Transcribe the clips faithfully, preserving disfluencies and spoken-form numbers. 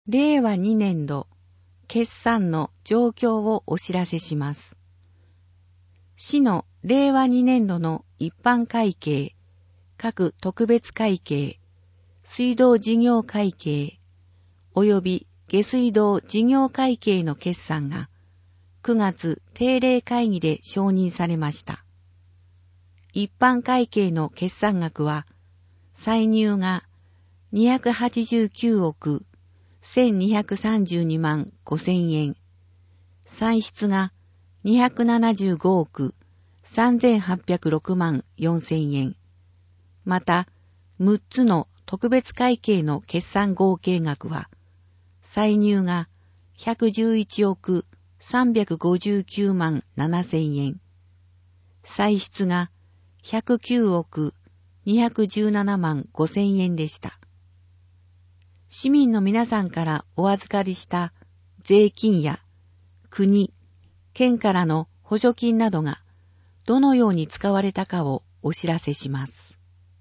れいわにねんど決算の状況をお知らせします。市のれいわにねんどの一般会計、各特別会計、水道事業会計、及び下水道事業会計の決算がくがつ定例会議で承認されました。一般会計の決算額は、歳入がにひゃくはちじゅうきゅうおくせんにひゃくさんじゅうにまんごせんえん、歳出がにひゃくななじゅうごおくさんぜんはっぴゃくろくまんよんせんえん、またむっつの特別会計の決算合計額は、歳入がひゃくじゅういちおくさんびゃくごじゅうきゅうまんななせんえん、歳出がひゃくきゅうおくにひゃくじゅうななまんごせんえんでした。市民の皆さんからお預かりした税金や国、県からの補助金などがどのように使われたかをお知らせします。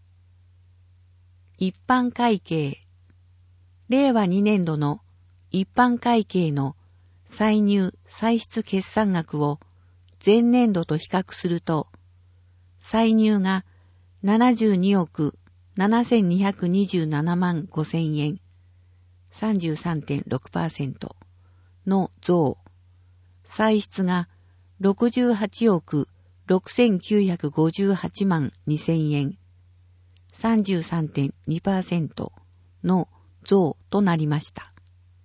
一般会計、れいわにねんどの一般会計の歳入歳出決算額を前年度と比較すると、歳入がななじゅうにおくななせんにひゃくにじゅうななまんごせんえん、さんじゅうさんてんろくパーセント の増、歳出がろくじゅうはちおくろくせんきゅうひゃくごじゅうはちまんにせんえん、さんじゅうさんてんにパーセント の増となりました。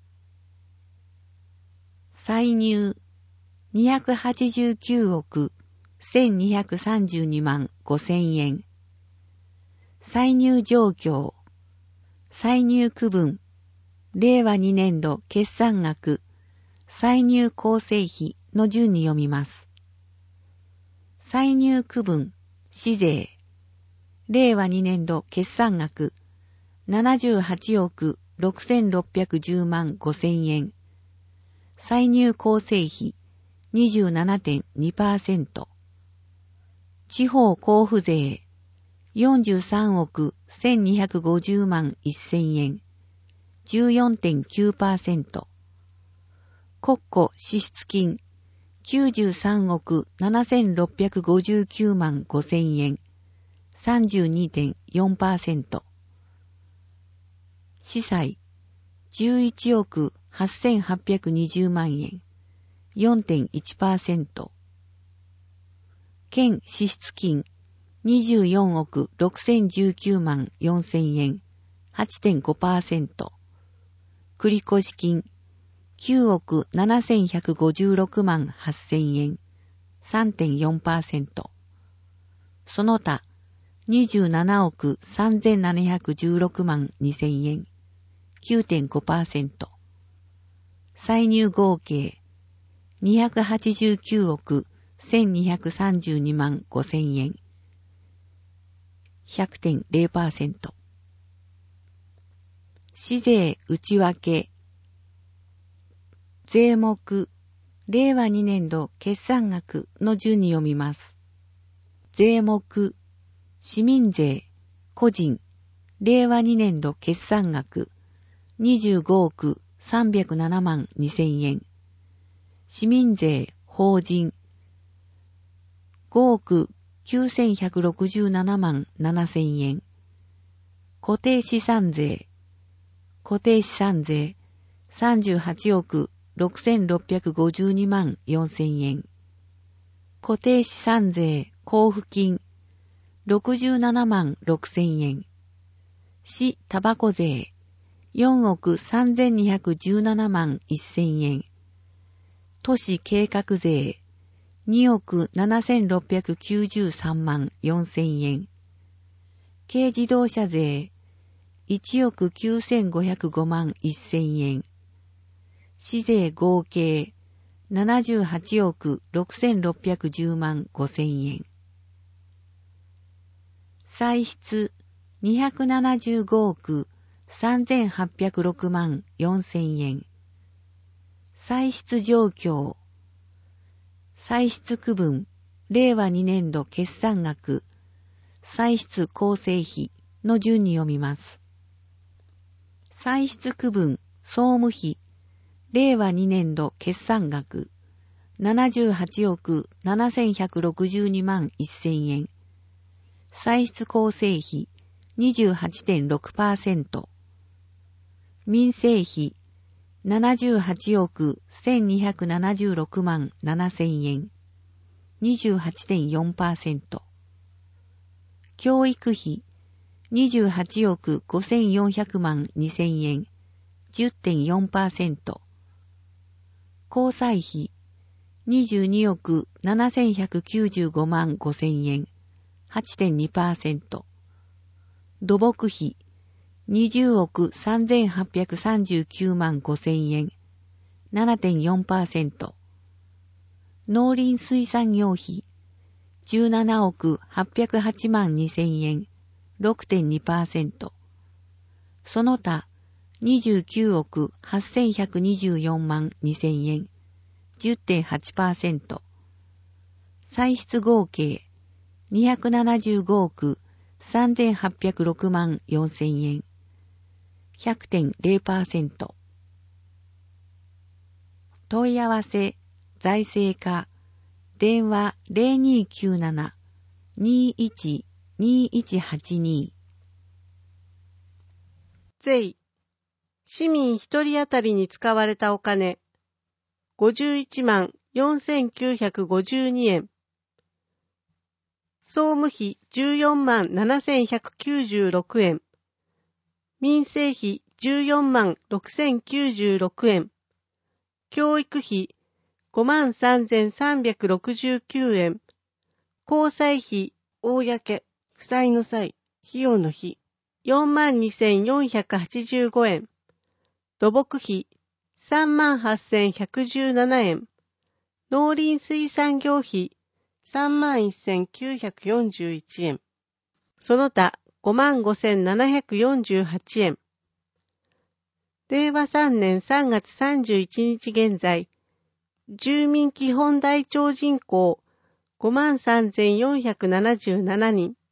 歳入にひゃくはちじゅうきゅうおくせんにひゃくさんじゅうにまんごせんえん、歳入状況、歳入区分、れいわにねんど決算額、歳入構成費の順に読みます。歳入区分、市税、れいわにねんど決算額、ななじゅうはちおくろくせんろっぴゃくじゅうまんごせんえん、歳入構成費 にじゅうななてんにパーセント、地方交付税、よんじゅうさんおくせんにひゃくごじゅうまんせんえん、じゅうよんてんきゅうパーセント、国庫支出金、きゅうじゅうさんおくななせんろっぴゃくごじゅうきゅうまんごせんえん、さんじゅうにてんよんパーセント、司債、じゅういちおくはっせんはっぴゃくにじゅうまんえん、よんてんいちパーセント、県支出金、にじゅうよんおくろくせんじゅうきゅうまんよんせんえん、はちてんごパーセント、繰越金、きゅうおくななせんひゃくごじゅうろくまんはっせんえん、さんてんよんパーセント、その他、にじゅうななおくさんぜんななひゃくじゅうろくまんにせんえん、きゅうてんごパーセント、歳入合計、にひゃくはちじゅうきゅうおくせんにひゃくさんじゅうにまんごせんえん、ひゃくてんれいパーセント、市税内訳、税目、れいわにねんど決算額の順に読みます。税目、市民税、個人、れいわにねんど決算額、にじゅうごおくさんびゃくななまんにせんえん。市民税、法人、ごおくきゅうせんひゃくろくじゅうななまんななせんえん。固定資産税、固定資産税、さんじゅうはちおくろくせんろっぴゃくごじゅうにまんよんせんえん。固定資産税、交付金、ろくじゅうななまんろくせんえん。市タバコ税、よんおくさんぜんにひゃくじゅうななまんせんえん。都市計画税、におくななせんろっぴゃくきゅうじゅうさんまんよんせんえん。軽自動車税、いちおくきゅうせんごひゃくごまんせんえん。市税合計、ななじゅうはちおくろくせんろっぴゃくじゅうまんごせんえん。歳出、にひゃくななじゅうごおくさんぜんはっぴゃくろくまんよんせんえん。歳出状況、歳出区分、れいわにねんど決算額、歳出構成費の順に読みます。歳出区分、 総務費、令和にねん度決算額、ななじゅうはちおくななせんひゃくろくじゅうにまんせんえん。歳出構成費 にじゅうはちてんろくパーセント。民生費ななじゅうはちおくせんにひゃくななじゅうろくまんななせんえん。にじゅうはちてんよんパーセント。教育費にじゅうはちおくごせんよんひゃくまんにせんえん。じゅってんよんパーセント。交際費にじゅうにおくななせんひゃくきゅうじゅうごまんごせんえん。はちてんにパーセント。土木費にじゅうおくさんぜんはっぴゃくさんじゅうきゅうまんごせんえん。ななてんよんパーセント。農林水産業費じゅうななおくはっぴゃくはちまんにせんえん。ろくてんにパーセント。その他にじゅうきゅうおくはっせんひゃくにじゅうよんまんにせんえん。じゅってんはちパーセント。歳出合計にひゃくななじゅうごおくさんぜんはっぴゃくろくまんよんせんえん。ひゃくてんれいパーセント。問い合わせ、財政課、電話 ゼロにーきゅうなな にーいち にーいちはちに。 税、市民一人当たりに使われたお金、ごじゅういちまんよんせんきゅうひゃくごじゅうにえん。総務費じゅうよんまんななせんひゃくきゅうじゅうろくえん。民生費じゅうよんまんろくせんきゅうじゅうろくえん。教育費ごまんさんぜんさんびゃくろくじゅうきゅうえん。交際費、公、負債の際、費用の費、よんまんにせんよんひゃくはちじゅうごえん。土木費、さんまんはっせんひゃくじゅうななえん。農林水産業費、さんまんせんきゅうひゃくよんじゅういちえん。その他、ごまんごせんななひゃくよんじゅうはちえん。れいわさんねんさんがつさんじゅういちにち現在、住民基本台帳人口ごまんさんぜんよんひゃくななじゅうななにん。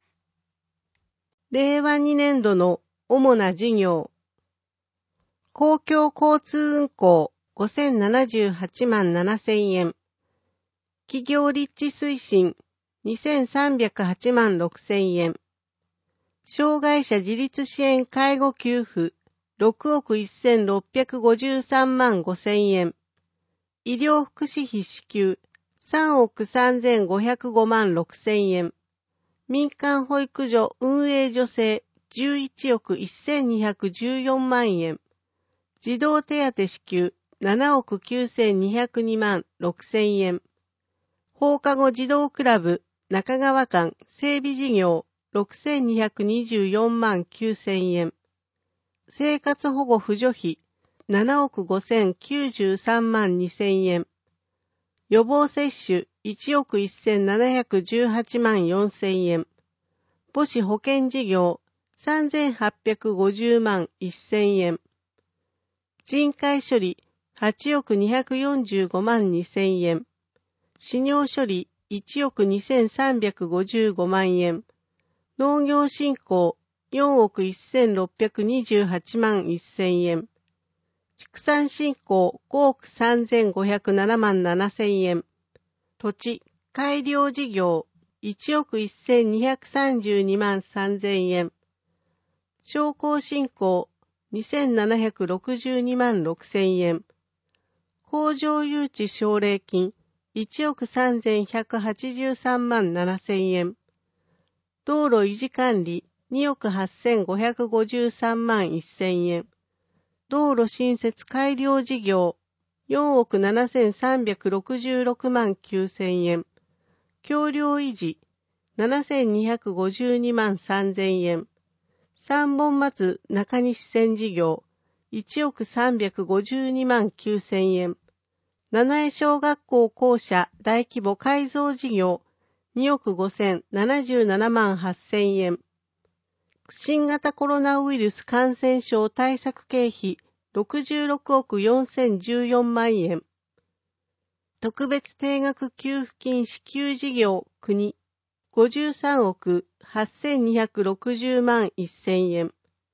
れいわにねん度の主な事業。公共交通運行ごせんななじゅうはちまんななせんえん。企業立地推進にせんさんびゃくはちまんろくせんえん。障害者自立支援介護給付ろくおくせんろっぴゃくごじゅうさんまんごせんえん。医療福祉費支給さんおくさんぜんごひゃくごまんろくせんえん。民間保育所運営助成じゅういちおくせんにひゃくじゅうよんまんえん。児童手当支給ななおくきゅうせんにひゃくにまんろくせんえん。放課後児童クラブ中川間整備事業ろくせんにひゃくにじゅうよんまんきゅうせんえん。生活保護扶助費ななおくごせんきゅうじゅうさんまんにせんえん。予防接種いちおくせんななひゃくじゅうはちまんよんせんえん。母子保険事業さんぜんはっぴゃくごじゅうまんせんえん。人海処理はちおくにひゃくよんじゅうごまんにせんえん。飼尿処理いちおくにせんさんびゃくごじゅうごまんえん。農業振興よんおくせんろっぴゃくにじゅうはちまんせんえん。畜産振興ごおくさんぜんごひゃくななまんななせんえん。土地、改良事業いちおくせんにひゃくさんじゅうにまんさんぜんえん。商工振興にせんななひゃくろくじゅうにまんろくせんえん。工場誘致奨励金いちおくさんぜんひゃくはちじゅうさんまんななせんえん。道路維持管理におくはっせんごひゃくごじゅうさんまんせんえん。道路新設改良事業よんおくななせんさんびゃくろくじゅうろくまんきゅうせんえん。橋梁維持ななせんにひゃくごじゅうにまんさんぜんえん。三本松中西線事業いちおくさんびゃくごじゅうにまんきゅうせんえん。七重小学校校舎大規模改造事業におくごせんななじゅうななまんはっせんえん。新型コロナウイルス感染症対策経費ろくじゅうろくおくよんせんじゅうよんまんえん。特別定額給付金支給事業国ごじゅうさんおくはっせんにひゃくろくじゅうまんせんえん。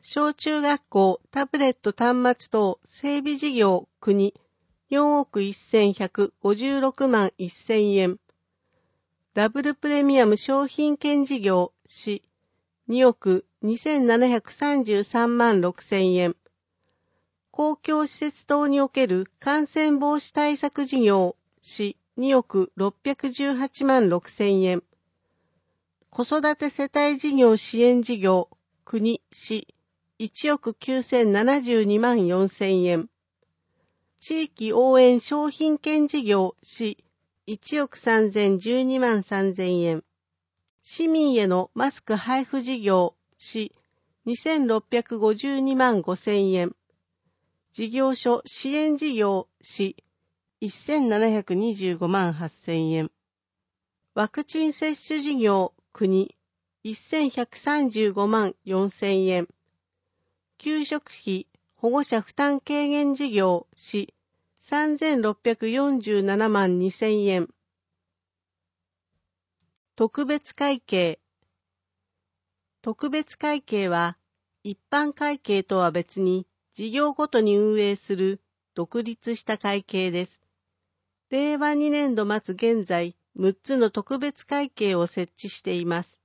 小中学校タブレット端末等整備事業国よんおくせんひゃくごじゅうろくまんせんえん。ダブルプレミアム商品券事業市におくにせんななひゃくさんじゅうさんまんろくせんえん。公共施設等における感染防止対策事業市におくろっぴゃくじゅうはちまんろくせんえん。子育て世帯事業支援事業国市いちおくきゅうせんななじゅうにまんよんせんえん。地域応援商品券事業市いちおくさんぜんじゅうにまんさんぜんえん。市民へのマスク配布事業市にせんろっぴゃくごじゅうにまんごせんえん。事業所支援事業市せんななひゃくにじゅうごまんはっせんえん。ワクチン接種事業国せんひゃくさんじゅうごまんよんせんえん。給食費保護者負担軽減事業市さんぜんろっぴゃくよんじゅうななまんにせんえん。特別会計。特別会計は一般会計とは別に事業ごとに運営する独立した会計です。れいわにねんど末現在むっつの特別会計を設置しています。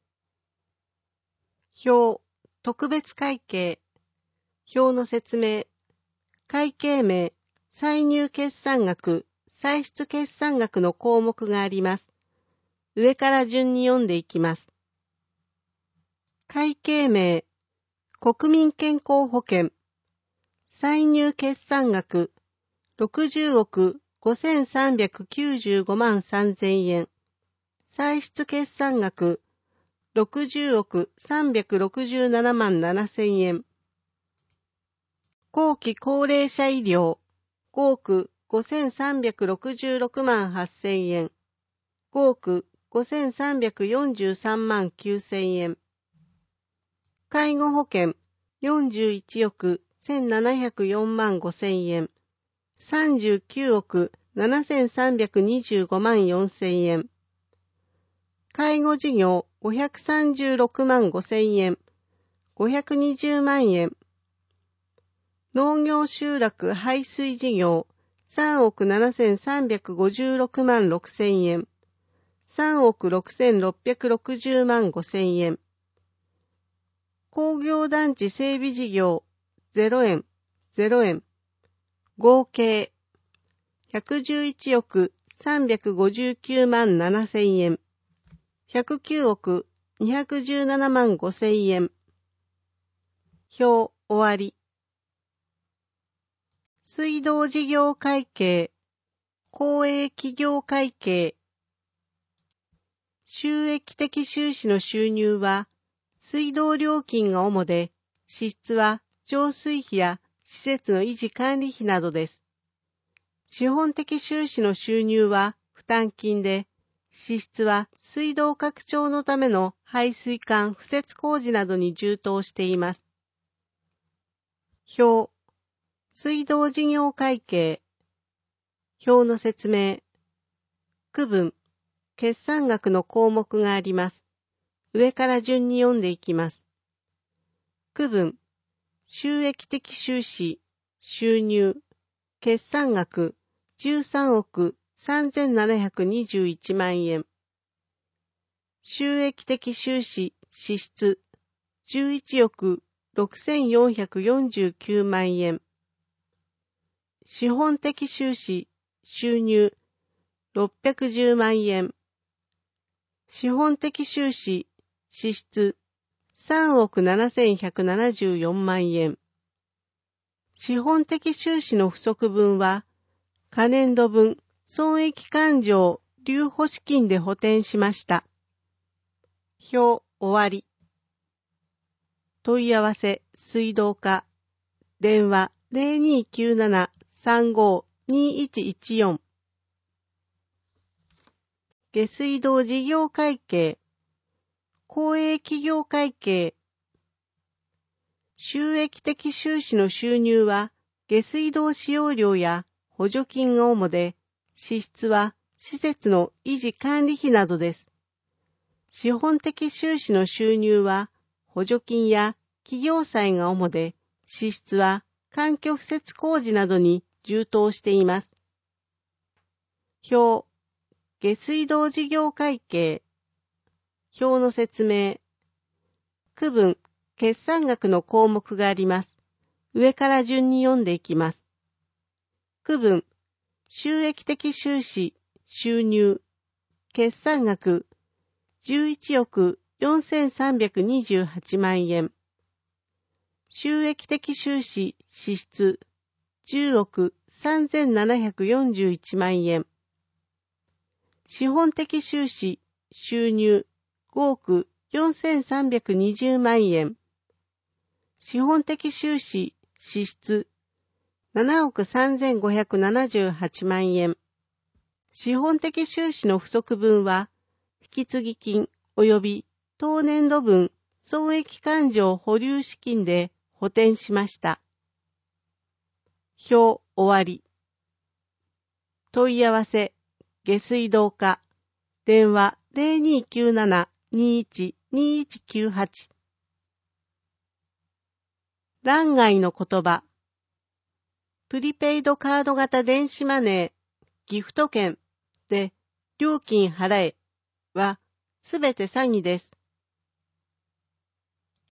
表、特別会計。表の説明。会計名、歳入決算額、歳出決算額の項目があります。上から順に読んでいきます。会計名、国民健康保険。歳入決算額、ろくじゅうおくごせんさんびゃくきゅうじゅうごまんさんぜんえん。歳出決算額、ろくじゅうおくさんびゃくろくじゅうななまんななせんえん。後期高齢者医療、ごおくごせんさんびゃくろくじゅうろくまんはっせんえん。ごおくごせんさんびゃくよんじゅうさんまんきゅうせんえん。介護保険、よんじゅういちおくせんななひゃくよんまんごせんえん。さんじゅうきゅうおくななせんさんびゃくにじゅうごまんよんせんえん。介護事業ごひゃくさんじゅうろくまんごせんえん。ごひゃくにじゅうまんえん。農業集落排水事業さんおくななせんさんびゃくごじゅうろくまんろくせんえん。さんおくろくせんろっぴゃくろくじゅうまんごせんえん。工業団地整備事業ゼロえん、ゼロえん。合計ひゃくじゅういちおくさんびゃくごじゅうきゅうまんななせんえん。ひゃくきゅうおくにひゃくじゅうななまんごせんえん。表終わり。水道事業会計、公営企業会計。収益的収支の収入は、水道料金が主で、支出は浄水費や施設の維持管理費などです。資本的収支の収入は負担金で、支出は水道拡張のための排水管敷設工事などに充当しています。表、水道事業会計。表の説明。区分、決算額の項目があります。上から順に読んでいきます。区分、収益的収支、収入、決算額じゅうさんおくさんぜんななひゃくにじゅういちまんえん。収益的収支、支出じゅういちおくろくせんよんひゃくよんじゅうきゅうまんえん。資本的収支、収入ろっぴゃくじゅうまんえん。資本的収支、支出さんおくななせんひゃくななじゅうよんまんえん。資本的収支の不足分は、可年度分損益勘定留保資金で補填しました。表終わり。問い合わせ水道課電話 ゼロにーきゅうなな さんごー にーいちいちよん。下水道事業会計、公営企業会計。収益的収支の収入は下水道使用料や補助金が主で、支出は施設の維持管理費などです。資本的収支の収入は補助金や企業債が主で、支出は環境施設工事などに充当しています。表、下水道事業会計。表の説明。区分、決算額の項目があります。上から順に読んでいきます。区分、収益的収支、収入、決算額、じゅういちおくよんせんさんびゃくにじゅうはちまんえん。収益的収支、支出、じゅうおくさんぜんななひゃくよんじゅういちまんえん。資本的収支、収入、ごおくよんせんさんびゃくにじゅうまんえん。資本的収支、支出、ななおくさんぜんごひゃくななじゅうはちまんえん。資本的収支の不足分は、引継金及び当年度分損益勘定保留資金で補填しました。表終わり。問い合わせ、下水道課、電話 ゼロにーきゅうなな にーいち にーいちきゅうはち。欄外の言葉。プリペイドカード型電子マネー、ギフト券で料金払えはすべて詐欺です。